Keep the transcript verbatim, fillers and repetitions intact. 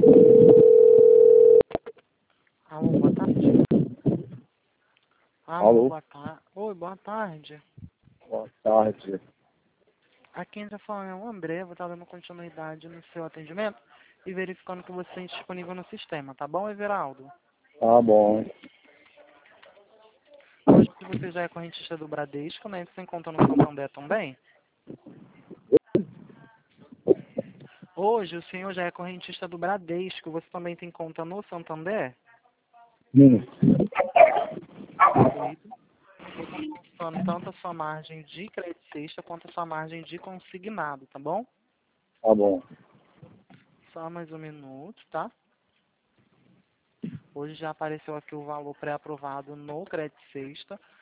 Alô, boa tarde. Alô, Alô? boa tarde. Oi, boa tarde. Boa tarde. Aqui quem está falando é o André, vou estar dando continuidade no seu atendimento e verificando que você está disponível no sistema, tá bom, Everaldo? Tá bom. Hoje você já é correntista do Bradesco, né? Você encontra no Santander também? Hoje o senhor já é correntista do Bradesco, você também tem conta no Santander? Sim. Perfeito. Vou estar consultando tanto a sua margem de crédito sexta quanto a sua margem de consignado, tá bom? Tá bom. Só mais um minuto, tá? Hoje já apareceu aqui o valor pré-aprovado no crédito sexta.